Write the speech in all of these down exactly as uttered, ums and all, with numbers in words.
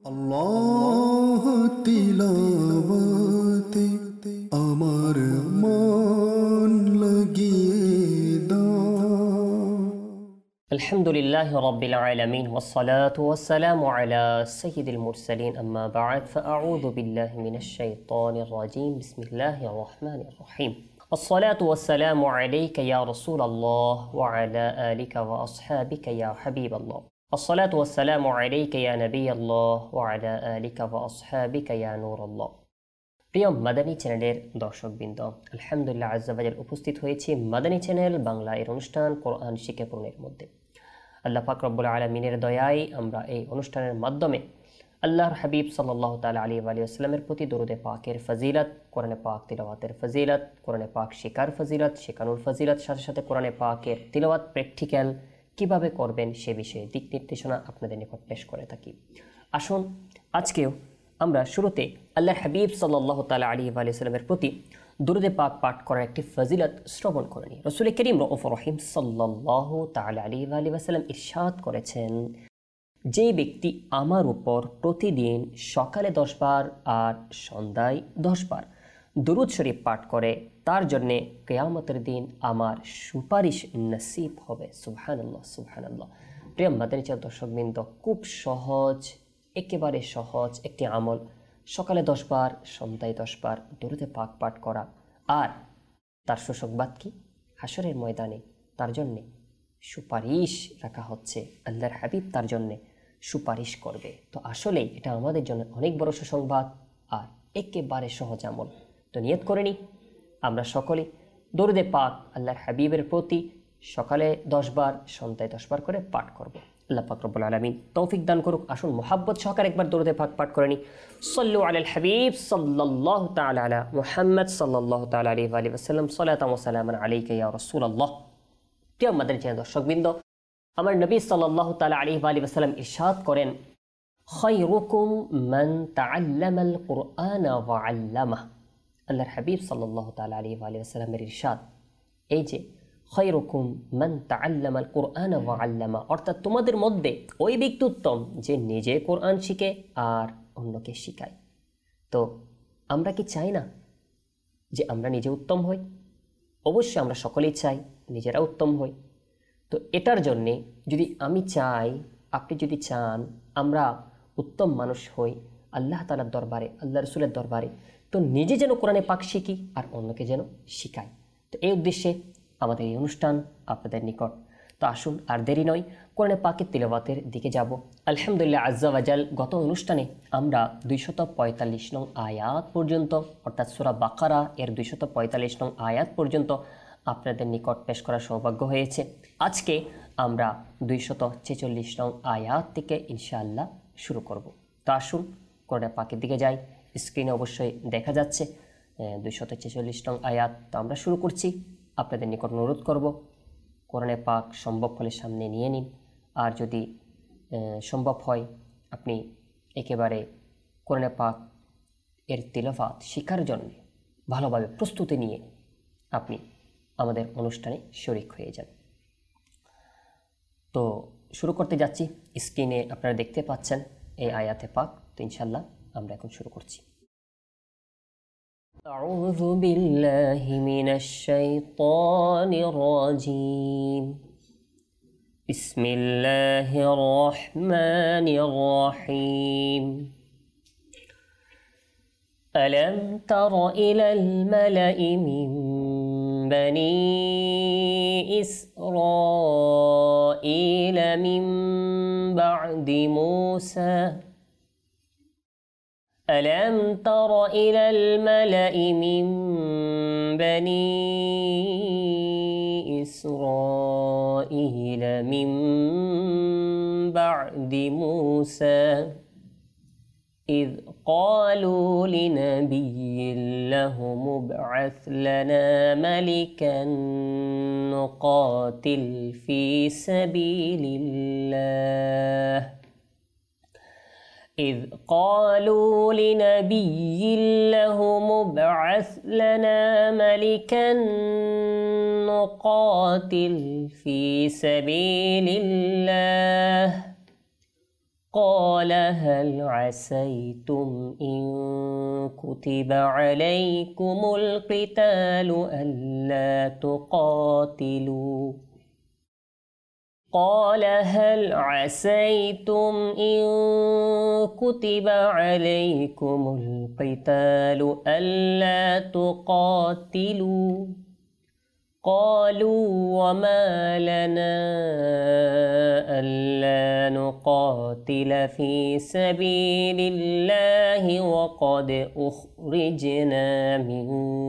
আল্লাহ তিলাওয়াতে আমার মন লাগিয়ে দাও। আলহামদুলিল্লাহ রাব্বিল আলামিন ওয়াসসালাতু ওয়াসসালামু আলা সাইয়্যিদিল মুরসালিন আম্মা বা'দ ফাআউযু বিল্লাহি মিনাশ শাইতানির রাজীম বিসমিল্লাহির রহমানির রহিম আসসালাতু ওয়াসসালামু আলাইকা ইয়া রাসূলাল্লাহ ওয়া আলা আলিকা ওয়া আসহাবিকা ইয়া হাবিবাল্লাহ আসসালাতু ওয়াসসালামু আলাইকা ইয়া নাবিয়াল্লাহ ওয়া আলা আলিকা ওয়া আসহাবিকা ইয়া নূরাল্লাহ। প্রিয় মাদানী চ্যানেলের দর্শকবৃন্দ, আলহামদুলিল্লাহ আজ্জা ওয়া জাল উপস্থিত হয়েছি মাদানী চ্যানেল বাংলা এর অনুষ্ঠান কোরআন শিক্ষা পূরণের মধ্যে। আল্লাহ পাক রব্বুল আলামিনের দয়ায় আমরা এই অনুষ্ঠানের মাধ্যমে আল্লাহর হাবিব সাল্লাল্লাহু তাআলা আলাইহি ওয়া সাল্লামের প্রতি দরুদে পাকের ফজিলত, কোরআনে পাক তিলাওয়াতের ফজিলত, কোরআনে পাক শেখার ফজিলত, শেখানোর ফজিলত, সাথে সাথে কোরআনে পাকের তিলাওয়াত প্র্যাকটিক্যাল কিভাবে করবেন সে বিষয়ে দিক নির্দেশনা আপনাদের নিকট পেশ করে থাকি। আসুন আজকেও আমরা শুরুতে আল্লাহর হাবিব সাল্লাল্লাহু তাআলা আলাইহি ওয়া সাল্লামের প্রতি দুরূদে পাক পাঠ করার একটি ফজিলত শ্রবণ করে নিই। রাসূল করিম রাউফুর রহিম সাল্লাল্লাহু তাআলা আলাইহি ওয়া সাল্লাম ইরশাদ করেছেন, যে ব্যক্তি আমার উপর প্রতিদিন সকালে দশ বার আর সন্ধ্যায় দশ বার দুরূদ শরীফ পাঠ করে তার জন্যে কিয়ামতের দিন আমার সুপারিশ নসিব হবে। সুবহানাল্লাহ সুবহানাল্লাহ। প্রিয় মাদানী চ্যানেল দর্শকবৃন্দ, খুব সহজ, একেবারে সহজ একটি আমল, সকালে দশ বার সন্ধ্যায় দশ বার দুরূদে পাক পাঠ করা। আর তার সুসংবাদ কি? হাসরের ময়দানে তার জন্যে সুপারিশ রাখা হচ্ছে, আল্লাহর হাবিব তার জন্যে সুপারিশ করবে। তো আসলেই এটা আমাদের জন্য অনেক বড় সুসংবাদ আর একেবারে সহজ আমল। তো নিয়ত করে নিই আমরা সকলে দরুদে পাক আল্লাহর হাবিবের প্রতি সকালে দশ বার সন্ধ্যায় দশ বার করে পাঠ করব। আল্লাহ পাক রব্বুল আলামিন তৌফিক দান করুক। আসুন মুহাব্বত সহকারে একবার দরুদে পাক পাঠ করে নিই। সাল্লু আলাল হাবিব সাল্লাল্লাহু তাআলা আলা মুহাম্মদ সাল্লাল্লাহু তাআলা আলাইহি ওয়া সাল্লাম সালাতাম ওয়া সালামান আলাইকা ইয়া রাসূলুল্লাহ। প্রিয় মাদানী চ্যানেল দর্শকবৃন্দ, আমার নবী সাল্লাল্লাহু তাআলা আলাইহি ওয়া সাল্লাম ইরশাদ করেন, খায়রুকুম মান তাআল্লামাল কুরআনা ওয়া আল্লামাহ। আল্লাহর হাবিব সাল্লাল্লাহু তাআলা আলাইহি ওয়া সাল্লামের ইরশাদ, এই যে খায়রুকুম মান তাআল্লামাল কুরআনা ওয়া আল্লামা, অর্থাৎ তোমাদের মধ্যে ওই ব্যক্তি উত্তম যে নিজে কোরআন শিখে আর অন্যকে শিখায়। তো আমরা কি চাই না যে আমরা নিজে উত্তম হই? অবশ্যই আমরা সকলেই চাই নিজেরা উত্তম হই। তো এটার জন্যে যদি আমি চাই, আপনি যদি চান আমরা উত্তম মানুষ হই আল্লাহ তাআলার দরবারে, আল্লাহ রাসূলের দরবারে, তো নিজে যেন কোরআনে পাক শিখি আর অন্যকে যেন শিখাই। তো এই উদ্দেশ্যে আমাদের এই অনুষ্ঠান আপনাদের নিকট। তো আসুন আর দেরি নয়, কোরআনে পাকের তিলাওয়াতের দিকে যাব। আলহামদুলিল্লাহ আজ্জা ওয়া জাল গত অনুষ্ঠানে আমরা দুইশত পঁয়তাল্লিশ নং আয়াত পর্যন্ত, অর্থাৎ সূরা বাকারা এর দুইশত পঁয়তাল্লিশ নং আয়াত পর্যন্ত আপনাদের নিকট পেশ করার সৌভাগ্য হয়েছে। আজকে আমরা দুইশত ছেচল্লিশ নং আয়াত থেকে ইনশাআল্লাহ শুরু করব। তো আসুন কোরআনে পাকের দিকে যাই। স্ক্রিনে অবশ্যই দেখা যাচ্ছে দুইশত ছেচল্লিশ নং আয়াত। তো আমরা শুরু করছি। আপনাদের নিকট অনুরোধ করব কোরআনে পাক সম্ভব হলে সামনে নিয়ে নিন, আর যদি সম্ভব হয় আপনি একেবারে কোরআনে পাক এর তিলাওয়াত শেখার জন্য ভালোভাবে প্রস্তুতি নিয়ে আপনি আমাদের অনুষ্ঠানে শরীক হয়ে যান। তো শুরু করতে যাচ্ছি। স্ক্রিনে আপনারা দেখতে পাচ্ছেন এই আয়াতে পাক। তো ইনশাআল্লাহ আমরা এখন শুরু করছি। أعوذ بالله من الشيطان الرجيم بسم الله الرحمن الرحيم ألم تر إلى الملأ من بني إسرائيل من بعد موسى ألم تر إلى الملأ من بني إسرائيل من بعد موسى إذ قالوا لنبي له ابعث لنا ملكا نقاتل في سبيل الله إذ قالوا لنبي له ابعث لنا ملكا نقاتل في سبيل الله قال هل عسيتم إن كتب عليكم القتال ألا تقاتلوا قال هل عسيتم إن كتب عليكم القتال ألا تقاتلوا قالوا وما لنا ألا نقاتل في سبيل الله وقد أخرجنا من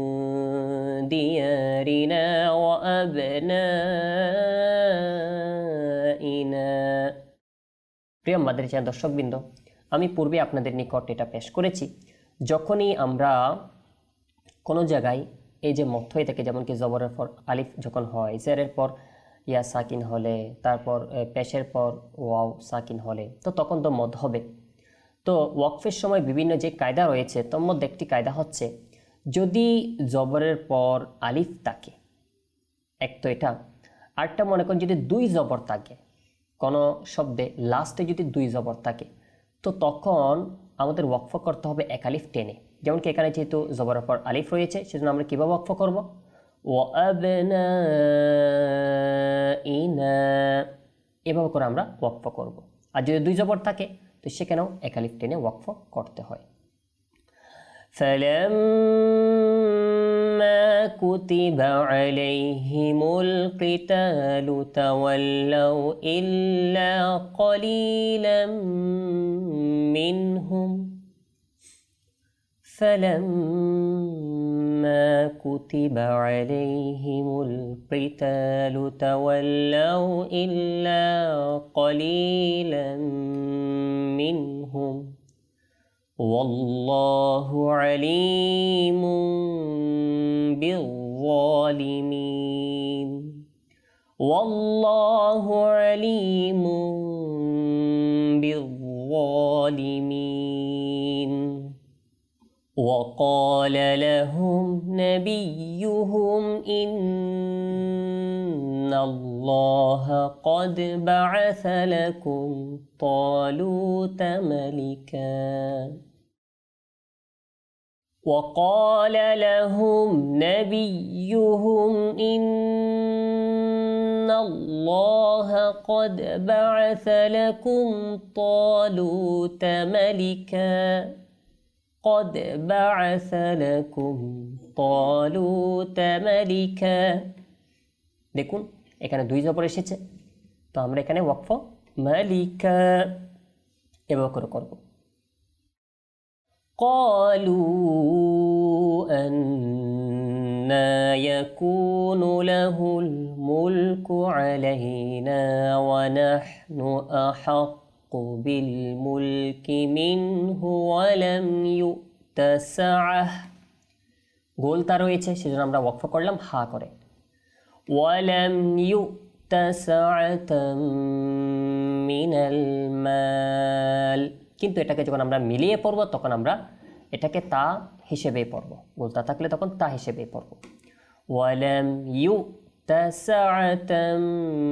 ديارنا وأبنائنا প্রিয় মাদ্রাসা দর্শকবৃন্দ, আমি পূর্বে আপনাদের নিকট এটা পেশ করেছি, যখনই আমরা কোনো জায়গায় এই যে মধ্য হয়ে থাকে, যেমন কি জবরের পর আলিফ যখন হয়, জেরের পর ইয়া সাকিন হলে, তারপর পেশের পর ওয়াও সাকিন হলে, তো তখন তো মধ্য হবে। তো ওয়াকফের সময় বিভিন্ন যে কায়দা রয়েছে, তার মধ্যে একটি কায়দা হচ্ছে যদি জবরের পর আলিফ থাকে, এক তো এটা, আরেকটা মনে করেন যদি দুই জবর থাকে, কোনো শব্দে লাস্টে যদি দুই জবর থাকে, তো তখন আমাদের ওয়াকফ করতে হবে এক আলিফ টেনে। যেমন কি এখানে যেহেতু জবরের পর আলিফ রয়েছে, সেজন্য আমরা কীভাবে ওয়াকফ করব? ওয়াবনাইনা, এভাবে করে আমরা ওয়াকফ করব। আর যদি দুই জবর থাকে তো সেখানেও এক আলিফ টেনে ওয়াকফ করতে হয়। فلما كتب عليهم القتال تولوا إلا قليلا منهم فلما كتب عليهم القتال تولوا إلا قليلا منهم والله عليم بالظالمين والله عليم بالظالمين وقال لهم نبيهم إن الله قد بعث لكم طالوت ملكا وقال لهم نبيهم إن الله قد بعث لكم طالوت ملكا قد بعث لكم طالوت ملكا। দেখুন এখানে দুই জবর এসেছে, তো আমরা এখানে ওয়াকফ মালিকা এভাবে করে করব। قالوا أنى يكون له الملك علينا ونحن أحق بالملك منه ولم يؤت سعة। গোলতা রয়েছে, সেজন্য আমরা ওয়াকফ করলাম হা করে। ولم يؤت سعة من المال, কিন্তু এটাকে যখন আমরা মিলিয়ে পড়ব তখন আমরা এটাকে তা হিসেবেই পড়ব, গোলতা থাকলে তখন তা হিসেবেই পড়ব। ওয়ালাম ইউতা সাআতাম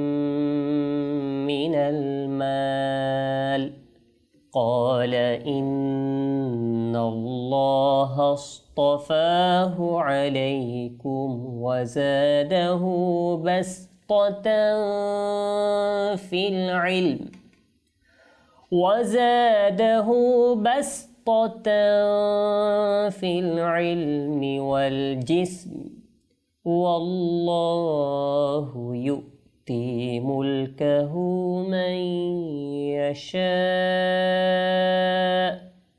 মিনাল মাল قال إن الله اصطفاه عليكم وزاده بسطة في العلم وزاده بسطة في العلم والجسم والله يؤتي ملكه من يشاء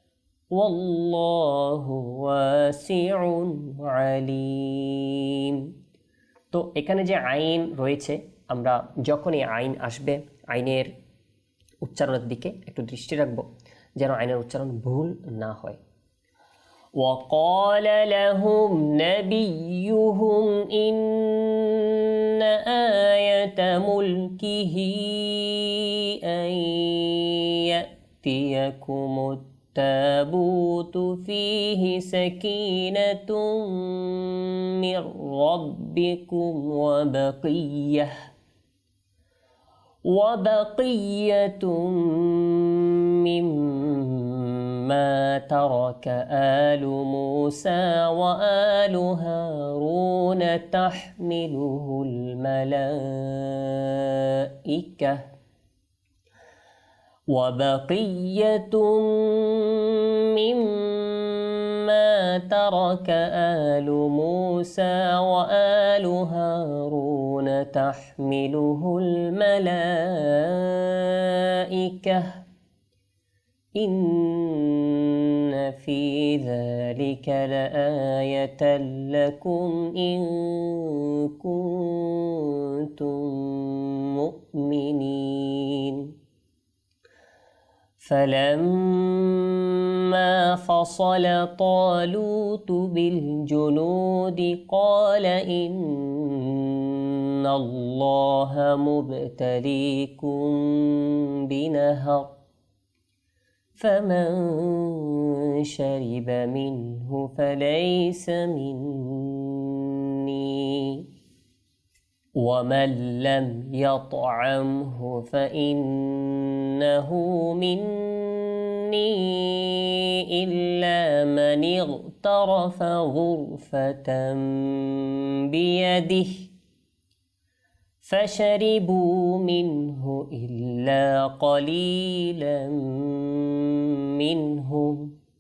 والله واسع عليم। তো এখানে যে আইন রয়েছে, আমরা যখনই আইন আসবে আইনের উচ্চারণের দিকে একটু দৃষ্টি রাখব যেন আইনের উচ্চারণ ভুল না হয়। وقال لهم نبيهم إن آية ملكه أن يأتيكم التابوت فيه سكينة من ربكم وبقية وبقية مما ترك آل موسى وآل هارون تحمله الملائكة وبقية مما ترك آل موسى وآل هارون تحمله الملائكة إن في ذلك لآية لكم إن كنتم مؤمنين فلما فصل طالوت بالجنود قال إن الله مبتليكم بنهر فمن شرب منه فليس مني ومن لم يطعمه فإنه مني إلا من اغترف غرفة بيده فشربوا منه إلا قليلا منهم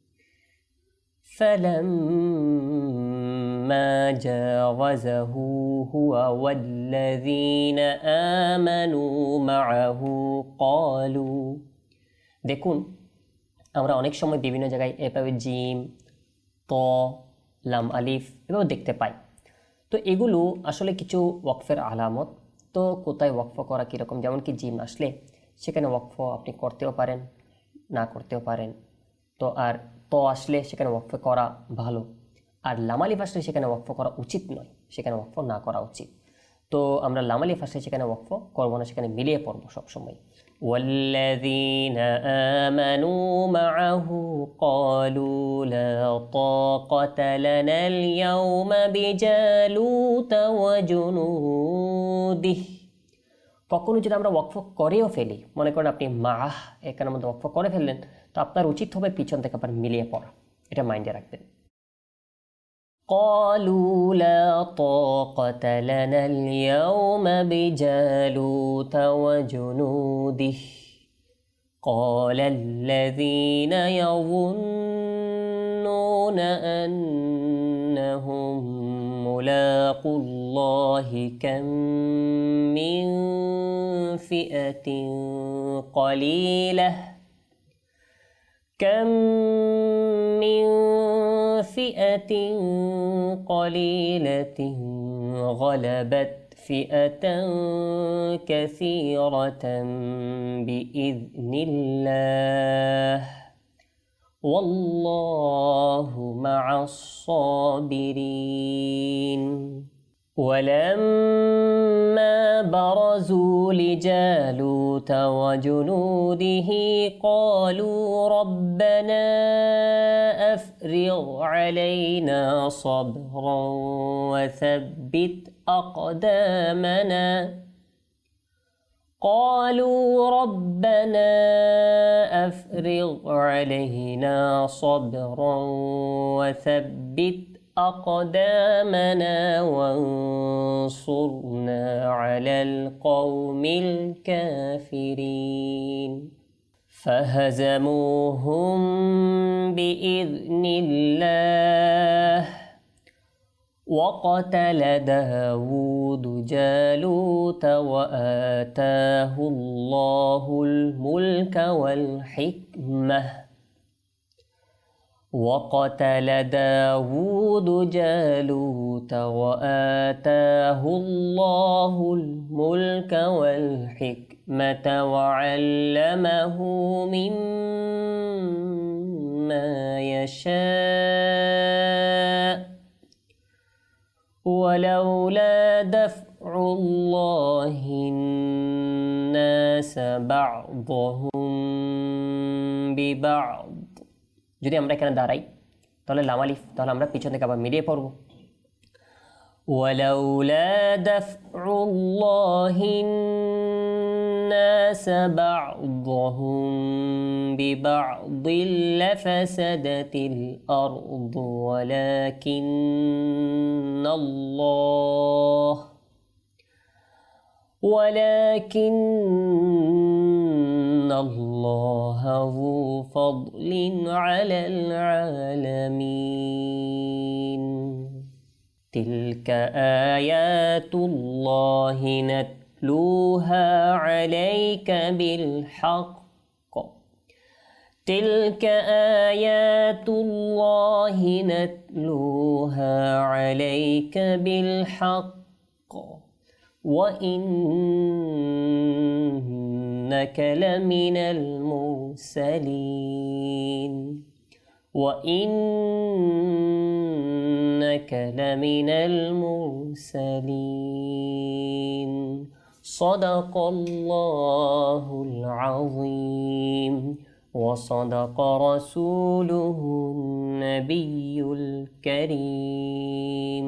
فلما جاوزه هو والذين آمنوا معه قالوا দেখুন আমরা অনেক সময় বিভিন্ন জায়গায় এভাবে জিম ত লাম আলিফ এভাবে দেখতে পাই তো এগুলো আসলে কিছু ওয়াকফের আলামত তো কোথায় ওয়াকফ করা কীরকম যেমন কি জিম আসলে সেখানে ওয়াকফ আপনি করতেও পারেন না করতেও পারেন তো আর তো আসলে সেখানে ওয়াকফ করা ভালো আর লাম আলিফ আসলে সেখানে ওয়াকফ করা উচিত নয় সেখানে ওয়াকফ না করা উচিত তো আমরা লাম আলিফ আসলে সেখানে ওয়াকফ করব না সেখানে মিলিয়ে পড়ব সবসময় والذين آمنوا معه قالوا لا طاقة لنا اليوم بجالوت وجنوده কখনো যদি আমরা ওয়াকফ করেও ফেলি মনে করেন আপনি মাহ এখানের মধ্যে ওয়াকফ করে ফেললেন তো আপনার উচিত হবে পিছন থেকে আবার মিলিয়ে পড়া এটা মাইন্ডে রাখবেন قالوا لا طاقة لنا اليوم بجالوت وجنوده قال الذين يظنون أنهم ملاقو الله كم من فئة قليلة كم من فئة قليلة غلبت فئة كثيرة بإذن الله والله مع الصابرين ولما برزوا لجالوت وجنوده قالوا ربنا أفرغ علينا صبرا وثبت أقدامنا قالوا ربنا أفرغ علينا صبرا وثبت أقدامنا وانصرنا على القوم الكافرين فهزموهم بإذن الله وقتل داود جالوت وآتاه الله الملك والحكمة وقتل داود جالوت وآتاه الله الملك والحكمة وعلمه مما يشاء ولولا دفع الله الناس بعضهم ببعض যদি আমরা এখানে দাঁড়াই তাহলে লাম আলিফ তাহলে আমরা পিছন থেকে আবার মিলিয়ে পড়ব ولولا دفع الله الناس بعضهم ببعض لفسدت الأرض ولكن الله ولكن الله ذو فضل على العالمين تلك آيات الله نتلوها عليك بالحق تلك آيات الله نتلوها عليك بالحق وإنك لمن المرسلين وإنك لمن المرسلين صدق الله العظيم وصدق رسوله النبي الكريم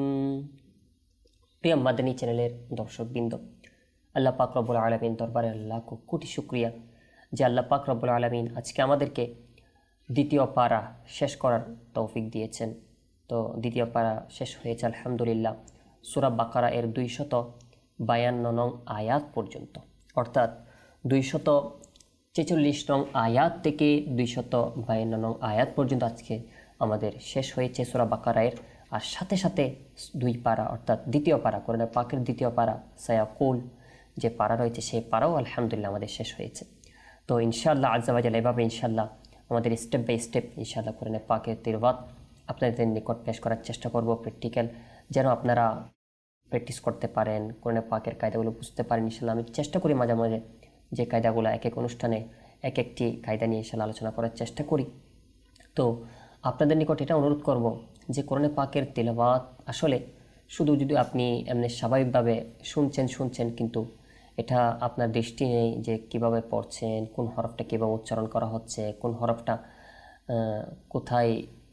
প্রিয় মাদানী চ্যানেলের দর্শকবৃন্দ, আল্লাহ পাক রব্বুল আলামিন দরবারে লাখ কোটি শুকরিয়া যে আল্লাহ পাক রব্বুল আলামিন আজকে আমাদেরকে দ্বিতীয় পারা শেষ করার তৌফিক দিয়েছেন। তো দ্বিতীয় পারা শেষ হয়েছে আলহামদুলিল্লাহ সূরা বাকারা এর দুইশত বায়ান্ন নং আয়াত পর্যন্ত, অর্থাৎ দুইশত ছেচল্লিশ নং আয়াত থেকে দুইশত বায়ান্ন নং আয়াত পর্যন্ত আজকে আমাদের শেষ হয়েছে সূরা বাকারায়ের। আর সাথে সাথে দুই পারা অর্থাৎ দ্বিতীয় পারা কোরআন পাকের দ্বিতীয় পারা সায়াকুল যে পারা রয়েছে সেই পারাও আলহামদুলিল্লাহ আমাদের শেষ হয়েছে। তো ইনশাআল্লাহ আজ্জা ওয়া জাল্লা এভাবে ইনশাআল্লাহ আমাদের স্টেপ বাই স্টেপ ইনশাআল্লাহ কোরআন পাকের তিলাওয়াত আপনাদের নিকট পেশ করার চেষ্টা করব, প্র্যাকটিক্যাল যেন আপনারা প্র্যাকটিস করতে পারেন, কোরআন পাকের কায়দাগুলো বুঝতে পারেন। ইনশাআল্লাহ আমি চেষ্টা করি মাঝে মাঝে যে কায়দাগুলো এক এক অনুষ্ঠানে এক একটি কায়দা নিয়ে ইনশাআল্লাহ আলোচনা করার চেষ্টা করি। তো আপনাদের নিকট এটা অনুরোধ করব যে কোরআন পাকের তিলাওয়াত আসলে শুধু যদি আপনি এমনি স্বাভাবিকভাবে শুনছেন শুনছেন কিন্তু এটা আপনার দৃষ্টি নেই যে কিভাবে পড়ছেন, কোন হরফটা কীভাবে উচ্চারণ করা হচ্ছে, কোন হরফটা কোথায়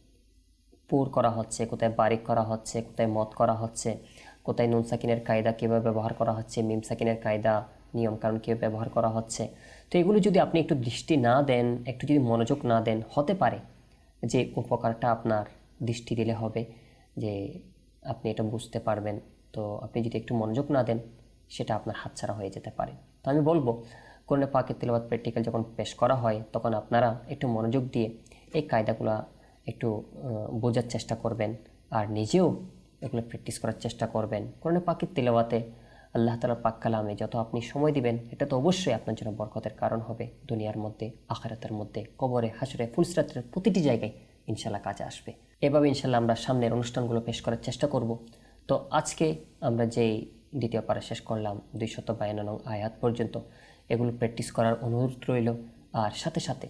পুর করা হচ্ছে, কোথায় বারিক করা হচ্ছে, কোথায় মত করা হচ্ছে, কোথায় নুন সাকিনের কায়দা কীভাবে ব্যবহার করা হচ্ছে, মিম সাকিনের কায়দা নিয়মকানুন কীভাবে ব্যবহার করা হচ্ছে। তো এগুলো যদি আপনি একটু দৃষ্টি না দেন, একটু যদি মনোযোগ না দেন, হতে পারে যে উপকারটা আপনার দৃষ্টি দিলে হবে যে আপনি এটা বুঝতে পারবেন। তো আপনি যদি একটু মনোযোগ না দেন সেটা আপনার হাতছাড়া হয়ে যেতে পারে। তো আমি বলবো কোরআন পাকের তিলাওয়াত প্র্যাকটিক্যাল যখন পেশ করা হয় তখন আপনারা একটু মনোযোগ দিয়ে এই কায়দাগুলো একটু বোঝার চেষ্টা করবেন আর নিজেও এগুলো প্র্যাকটিস করার চেষ্টা করবেন। কোরআন পাকের তিলাওয়াতে আল্লাহ তাআলার পাক কালামে যত আপনি সময় দিবেন এটা তো অবশ্যই আপনার জন্য বরকতের কারণ হবে, দুনিয়ার মধ্যে, আখিরাতের মধ্যে, কবরে, হাশরে, ফুলসিরাতের প্রতিটি জায়গায় ইনশাআল্লাহ কাজে আসবে। এভাবে ইনশাআল্লাহ আমরা সামনের অনুষ্ঠানগুলো পেশ করার চেষ্টা করব। তো আজকে আমরা যেই দ্বিতীয় পারা শেষ করলাম দুইশত বায়ান্ন নং আয়াত পর্যন্ত, এগুলো প্র্যাকটিস করার অনুরোধ রইল। আর সাথে সাথে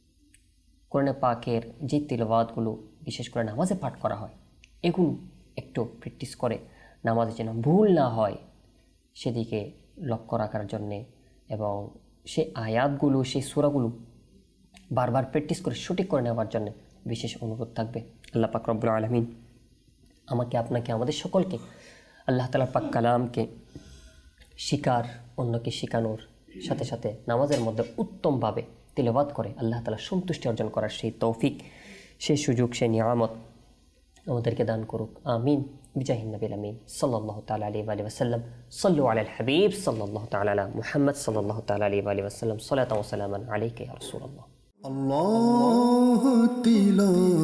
কোরআন পাকের যে তিলাওয়াতগুলো বিশেষ করে নামাজে পাঠ করা হয় এগুলো একটু প্র্যাকটিস করে নামাজে যেন ভুল না হয় সেদিকে লক্ষ্য রাখার জন্যে এবং সেই আয়াতগুলো সেই সূরাগুলো বারবার প্র্যাকটিস করে সঠিক করে নেওয়ার জন্য বিশেষ অনুরোধ থাকবে। আল্লাহ পাক রব্বুল আলামিন আমাকে আপনাকে আমাদের সকলকে আল্লাহ তাআলার পাক কালামকে শিকার, অন্যকে শেখানোর সাথে সাথে নামাজের মধ্যে উত্তমভাবে তিলাওয়াত করে আল্লাহ তাআলার সন্তুষ্টি অর্জন করার সেই তৌফিক, সেই সুযোগ, সেই নিয়ামত আমাদেরকে দান করুক। আমিন বিজাহিন নবিল আমিন সাল্লাল্লাহু তাআলা আলাইহি ওয়া আলিহি ওয়াসাল্লাম। সাল্লু আলাল হাবিব সাল্লাল্লাহু তাআলা আলা মুহাম্মদ সাল্লাল্লাহু তাআলা আলাইহি ওয়া আলিহি ওয়াসাল্লাম। সালাতাও ওয়া সালামান আলাইকা ইয়া রাসূলুল্লাহ। আল্লাহ তিলাওয়াত